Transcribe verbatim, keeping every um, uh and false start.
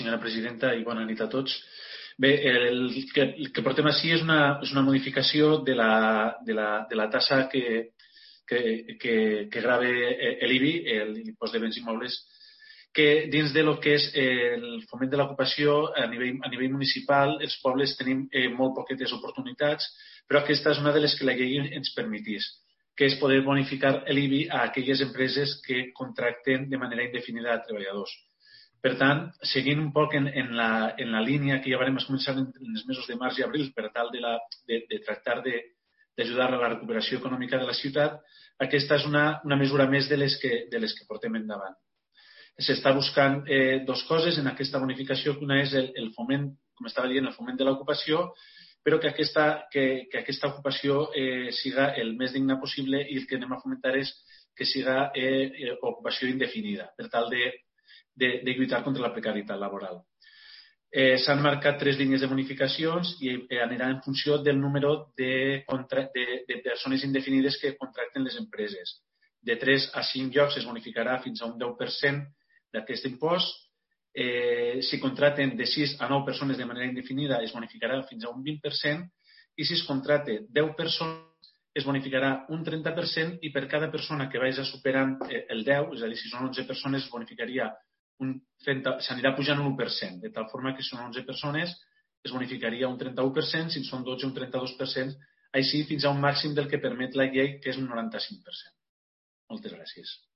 senyora presidenta, i bona nit a tots. Bé, el que, el que portem així és una, és una modificació de la, de la, de la tassa que, que, que, que grava l'I B I, l'impost de béns immobles, que dins de lo que és el foment de l'ocupació a nivell, a nivell municipal, els pobles tenim eh, molt poquetes oportunitats, però aquesta és una de les que la llei ens permetís, que és poder bonificar l'I B I a aquelles empreses que contracten de manera indefinida a treballadors. Per tant, seguint un poc en, en, la, en la línia que ja vam començar en, en els mesos de març i abril per tal de, la, de, de tractar d'ajudar a la recuperació econòmica de la ciutat, aquesta és una, una mesura més de les que, de les que portem endavant. S'està buscant eh, dues coses en aquesta bonificació, que una és el, el foment, com estava dient, el foment de l'ocupació, però que aquesta, que, que aquesta ocupació eh, siga el més digna possible i el que anem a fomentar és que siga eh, ocupació indefinida, per tal de De, de lluitar contra la precarietat laboral. Eh, S'han marcat tres línies de bonificacions i eh, anirà en funció del número de, contra, de, de persones indefinides que contracten les empreses. De tres a cinc llocs es bonificarà fins a un deu per cent d'aquest impost. Eh, si contracten de sis a nou persones de manera indefinida es bonificarà fins a un vint per cent i si es contracta deu persones es bonificarà un trenta per cent i per cada persona que vagi superant eh, el deu, és a dir, si són onze persones, es bonificaria s'anirà pujant un u per cent, de tal forma que si són onze persones es bonificaria un trenta-u per cent, si en són dotze un trenta-dos per cent, així fins a un màxim del que permet la llei, que és un noranta-cinc per cent. Moltes gràcies.